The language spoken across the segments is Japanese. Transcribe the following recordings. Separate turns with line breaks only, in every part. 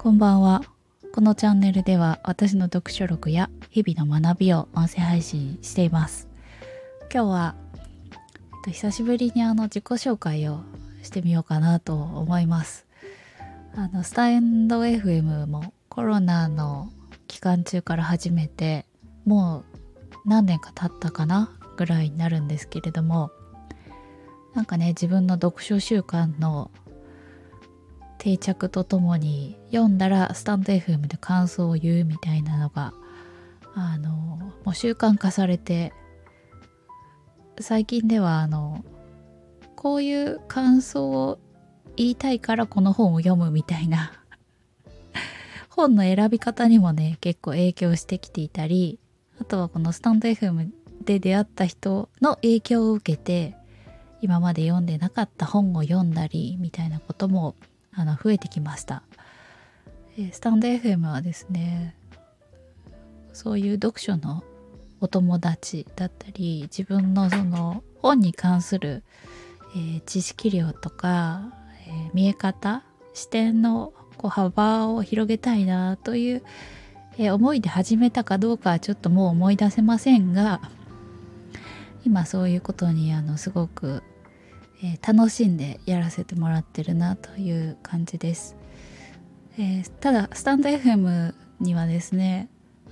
こんばんは。このチャンネルでは私の読書録や日々の学びを音声配信しています。今日は、久しぶりに自己紹介をしてみようかなと思います。スタンド FM もコロナの期間中から始めてもう何年か経ったかなぐらいになるんですけれども、なんかね、自分の読書習慣の定着とともに読んだらスタンド FM で感想を言うみたいなのがもう習慣化されて、最近ではこういう感想を言いたいからこの本を読むみたいな本の選び方にもね結構影響してきていたり、あとはこのスタンド FM で出会った人の影響を受けて今まで読んでなかった本を読んだりみたいなことも増えてきました。スタンド FM はですね、そういう読書のお友達だったり、自分のその本に関する、知識量とか、見え方、視点の幅を広げたいなという、思いで始めたかどうかはちょっともう思い出せませんが、今そういうことにすごく楽しんでやらせてもらってるなという感じです。ただスタンド FM にはですね、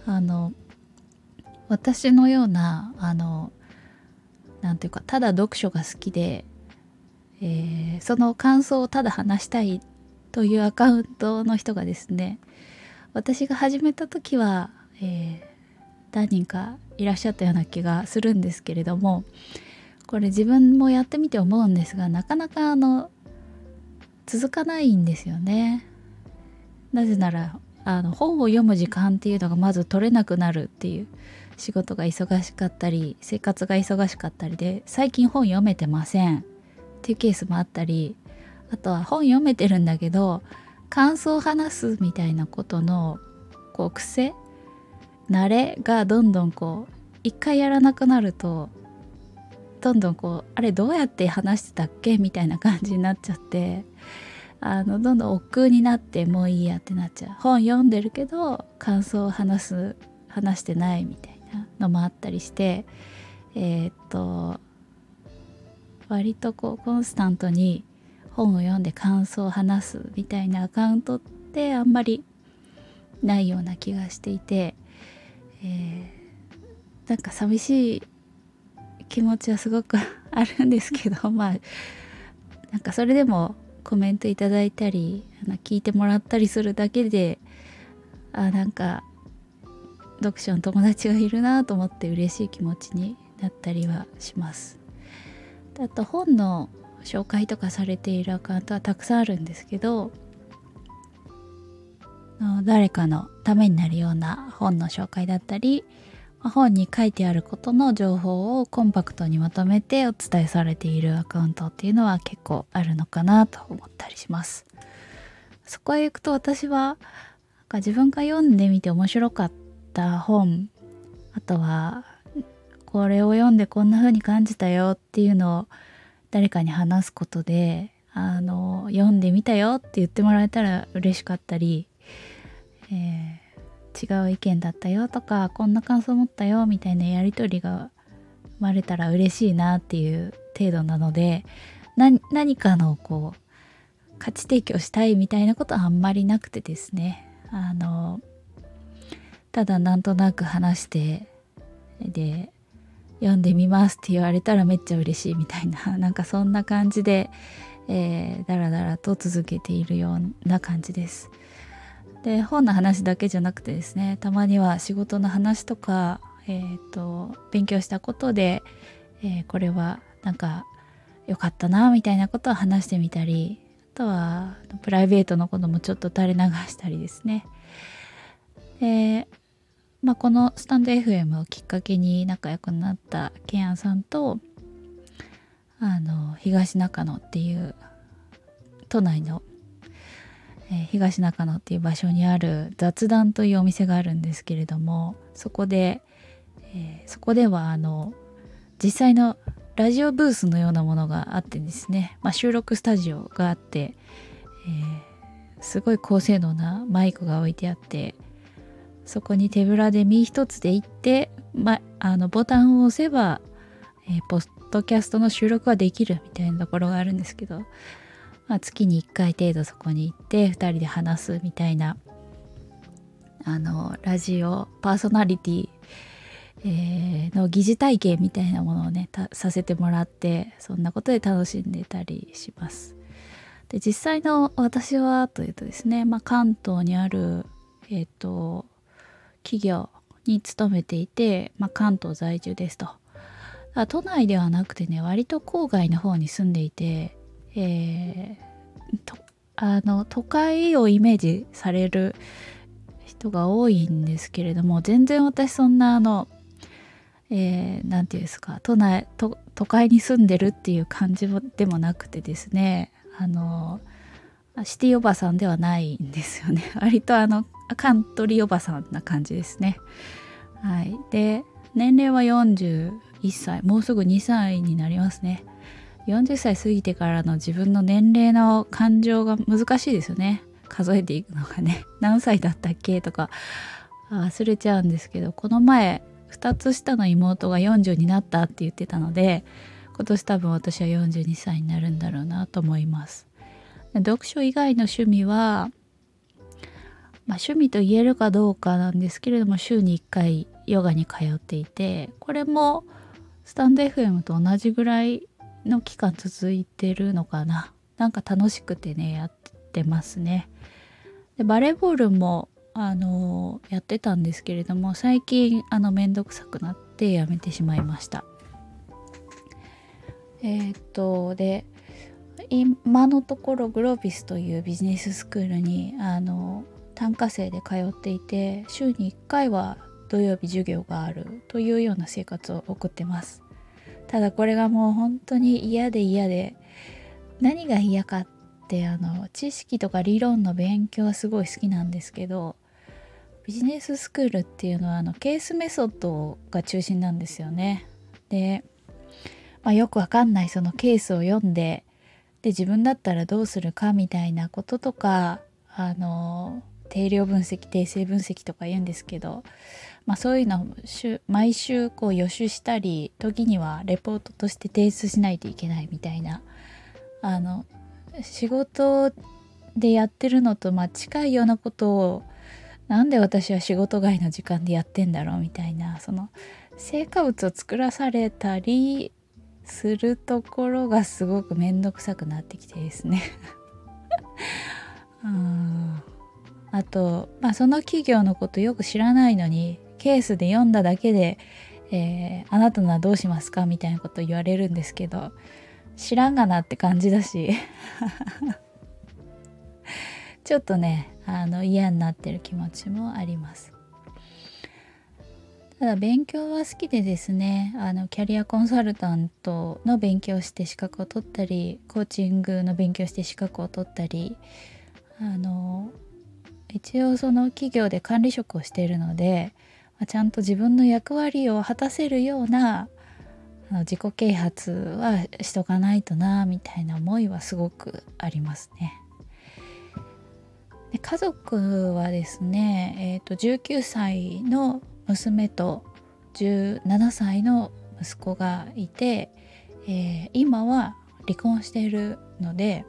私のようななんていうか、ただ読書が好きで、その感想をただ話したいというアカウントの人がですね、私が始めた時は、何人かいらっしゃったような気がするんですけれども、これ自分もやってみて思うんですが、なかなか続かないんですよね。なぜなら本を読む時間っていうのがまず取れなくなるっていう、仕事が忙しかったり生活が忙しかったりで最近本読めてませんっていうケースもあったり、あとは本読めてるんだけど感想を話すみたいなことの癖慣れがどんどん一回やらなくなるとどんどんあれどうやって話してたっけみたいな感じになっちゃって、どんどん億劫になってもういいやってなっちゃう。本読んでるけど感想を話してないみたいなのもあったりして、割とコンスタントに本を読んで感想を話すみたいなアカウントってあんまりないような気がしていて、なんか寂しい気持ちはすごくあるんですけど、なんかそれでもコメントいただいたり聞いてもらったりするだけでなんか読書の友達がいるなと思って嬉しい気持ちになったりはします。あと本の紹介とかされているアカウントはたくさんあるんですけど、誰かのためになるような本の紹介だったり、本に書いてあることの情報をコンパクトにまとめてお伝えされているアカウントっていうのは結構あるのかなと思ったりします。そこへ行くと私はなんか自分が読んでみて面白かった本、あとはこれを読んでこんな風に感じたよっていうのを誰かに話すことで読んでみたよって言ってもらえたら嬉しかったり、違う意見だったよとかこんな感想を持ったよみたいなやり取りが生まれたら嬉しいなっていう程度なので、何かの価値提供したいみたいなことはあんまりなくてですね、ただなんとなく話してで読んでみますって言われたらめっちゃ嬉しいみたいな、なんかそんな感じで、だらだらと続けているような感じです。で、本の話だけじゃなくてですね、たまには仕事の話とか、勉強したことで、これはなんか良かったなみたいなことを話してみたり、あとはプライベートのこともちょっと垂れ流したりですね。で、このスタンド FM をきっかけに仲良くなったケンアンさんと東中野っていう都内の東中野っていう場所にある雑談というお店があるんですけれども、そこでは実際のラジオブースのようなものがあってですね、収録スタジオがあって、 すごい高性能なマイクが置いてあって、そこに手ぶらで身一つで行って、ボタンを押せば、ポッドキャストの収録はできるみたいなところがあるんですけど、月に1回程度そこに行って2人で話すみたいなラジオパーソナリティ、の疑似体験みたいなものをねさせてもらって、そんなことで楽しんでたりします。で実際の私はというとですね、関東にある企業に勤めていて、関東在住ですと。都内ではなくてね、割と郊外の方に住んでいて、都会をイメージされる人が多いんですけれども、全然私そんななんていうんですか、都会に住んでるっていう感じでもなくてですね、シティおばさんではないんですよね。割とカントリーおばさんな感じですね。はい。で年齢は41歳、もうすぐ2歳になりますね。40歳過ぎてからの自分の年齢の感情が難しいですよね。数えていくのがね、何歳だったっけとか忘れちゃうんですけど、この前2つ下の妹が40になったって言ってたので、今年多分私は42歳になるんだろうなと思います。読書以外の趣味は、趣味と言えるかどうかなんですけれども、週に1回ヨガに通っていて、これもスタンド FM と同じぐらいの期間続いてるのかな。なんか楽しくてね、やってますね。でバレーボールもやってたんですけれども、最近めんどくさくなってやめてしまいました。で今のところグロービスというビジネススクールに単科生で通っていて、週に1回は土曜日授業があるというような生活を送ってます。ただこれがもう本当に嫌で、何が嫌かって知識とか理論の勉強はすごい好きなんですけど、ビジネススクールっていうのはケースメソッドが中心なんですよね。で、よくわかんないそのケースを読んで、自分だったらどうするかみたいなこととか、定量分析定性分析とか言うんですけど、そういうのを毎週こう予習したり、時にはレポートとして提出しないといけないみたいな、仕事でやってるのと近いようなことを、なんで私は仕事外の時間でやってんだろうみたいな、その成果物を作らされたりするところがすごくめんどくさくなってきてですねあと、その企業のことよく知らないのに、ケースで読んだだけで、あなたならどうしますかみたいなこと言われるんですけど、知らんがなって感じだしちょっとね嫌になってる気持ちもあります。ただ勉強は好きでですね、キャリアコンサルタントの勉強して資格を取ったり、コーチングの勉強して資格を取ったり、一応その企業で管理職をしているので、ちゃんと自分の役割を果たせるような自己啓発はしとかないとなみたいな思いはすごくありますね。で家族はですね、19歳の娘と17歳の息子がいて、今は離婚しているので、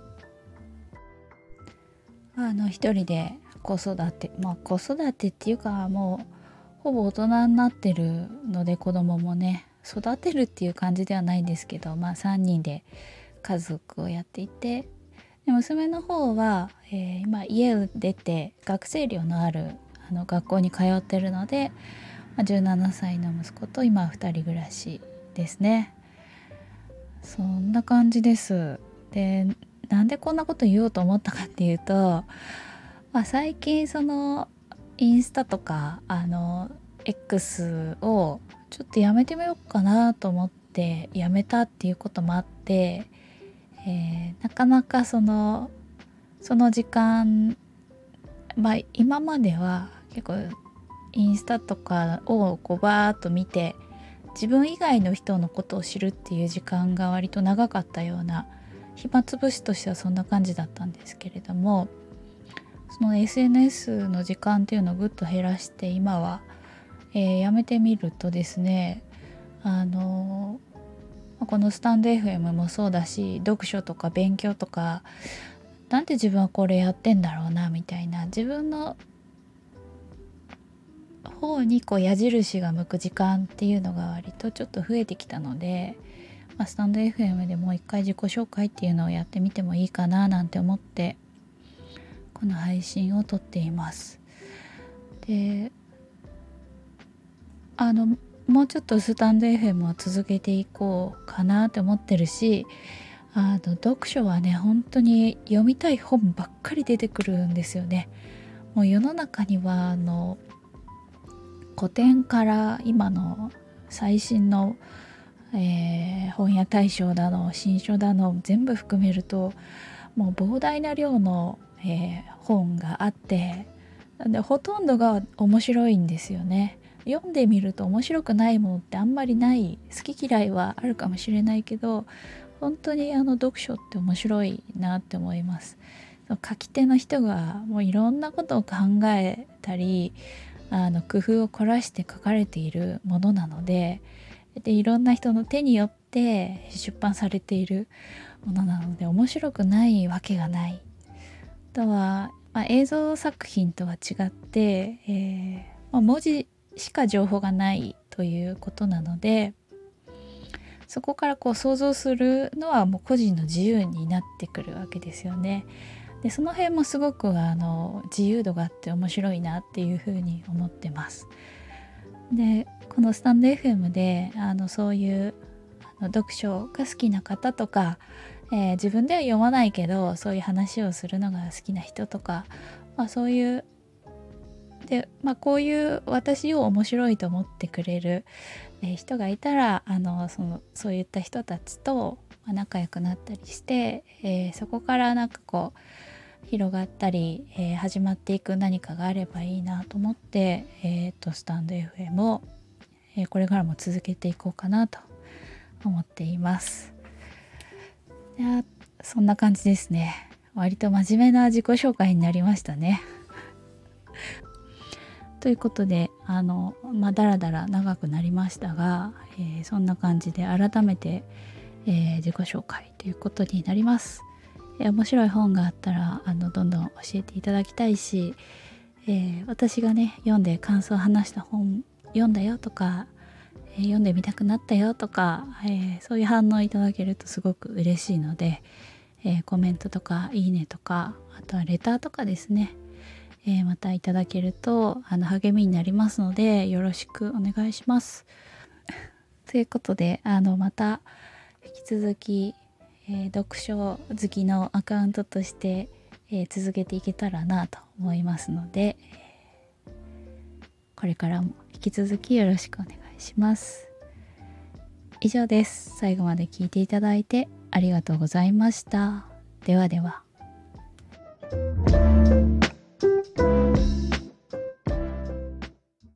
一人で子育てっていうか、もうほぼ大人になってるので、子供もね育てるっていう感じではないんですけど、3人で家族をやっていて、で娘の方は、今家を出て学生寮のある学校に通ってるので、17歳の息子と今は2人暮らしですね。そんな感じです。で、なんでこんなこと言おうと思ったかっていうと、最近そのインスタとかX をちょっとやめてみようかなと思ってやめたっていうこともあって、なかなかその時間、今までは結構インスタとかをこうバーッと見て、自分以外の人のことを知るっていう時間が割と長かったような、暇つぶしとしてはそんな感じだったんですけれども、 その SNS の時間っていうのをぐっと減らして今は、やめてみるとですね、このスタンド FM もそうだし、読書とか勉強とか、なんで自分はこれやってんだろうなみたいな、自分の方にこう矢印が向く時間っていうのが割とちょっと増えてきたので、スタンド FM でもう一回自己紹介っていうのをやってみてもいいかななんて思ってこの配信を撮っています。で、もうちょっとスタンド FM を続けていこうかなって思ってるし、読書はね、本当に読みたい本ばっかり出てくるんですよね。もう世の中には古典から今の最新の、本屋大賞だの新書だの全部含めるともう膨大な量の、本があって、でほとんどが面白いんですよね。読んでみると面白くないものってあんまりない。好き嫌いはあるかもしれないけど、本当に読書って面白いなって思います。書き手の人がもういろんなことを考えたり工夫を凝らして書かれているものなので、いろんな人の手によって出版されているものなので面白くないわけがない。あとは、映像作品とは違って、文字しか情報がないということなので、そこからこう想像するのはもう個人の自由になってくるわけですよね。でその辺もすごく自由度があって面白いなっていうふうに思ってます。でこのスタンド FM でそういう読書が好きな方とか、自分では読まないけどそういう話をするのが好きな人とか、そういうで、こういう私を面白いと思ってくれる、人がいたらそういった人たちと仲良くなったりして、そこからなんかこう広がったり、始まっていく何かがあればいいなと思って、スタンド FM を、これからも続けていこうかなと思っています。いや、そんな感じですね。割と真面目な自己紹介になりましたね。ということでだらだら長くなりましたが、そんな感じで改めて、自己紹介ということになります。面白い本があったらどんどん教えていただきたいし、私がね読んで感想を話した本読んだよとか、読んでみたくなったよとか、そういう反応いただけるとすごく嬉しいので、コメントとかいいねとか、あとはレターとかですね、またいただけると励みになりますのでよろしくお願いします。ということでまた引き続き、読書好きのアカウントとして、続けていけたらなと思いますので、これからも引き続きよろしくお願いします。以上です。最後まで聞いていただいてありがとうございました。ではでは。